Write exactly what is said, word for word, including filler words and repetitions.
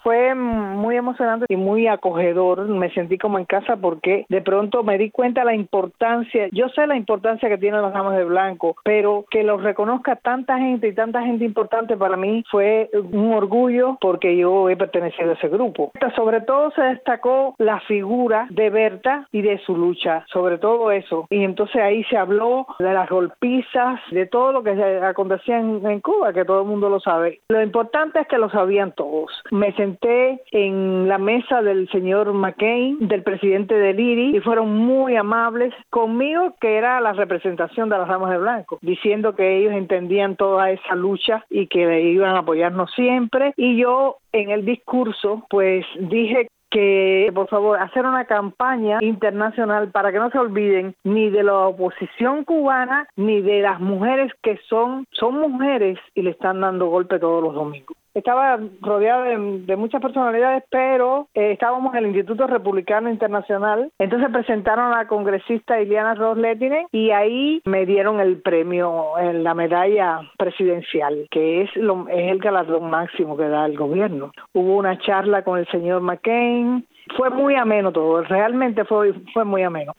Fue muy emocionante y muy acogedor. Me sentí como en casa porque de pronto me di cuenta de la importancia. Yo sé la importancia que tienen las damas de blanco, pero que los reconozca tanta gente y tanta gente importante para mí fue un orgullo porque yo he pertenecido a ese grupo. Sobre todo se destacó la figura de Berta y de su lucha, sobre todo eso. Y entonces ahí se habló de las golpizas, de todo lo que acontecía en, en Cuba, que todo el mundo lo sabe. Lo importante es que lo sabían todos. Me sentí en la mesa del señor McCain, del presidente del I R I, y fueron muy amables conmigo, que era la representación de las damas de blanco, diciendo que ellos entendían toda esa lucha y que iban a apoyarnos siempre. Y yo en el discurso pues dije que, por favor, hacer una campaña internacional para que no se olviden ni de la oposición cubana ni de las mujeres que son, son mujeres y le están dando golpe todos los domingos. Estaba rodeada de, de muchas personalidades, pero eh, estábamos en el Instituto Republicano Internacional. Entonces presentaron a la congresista Ileana Ros-Lehtinen y ahí me dieron el premio, eh, la medalla presidencial, que es, lo, es el galardón máximo que da el gobierno. Hubo una charla con el señor McCain. Fue muy ameno todo, realmente fue, fue muy ameno.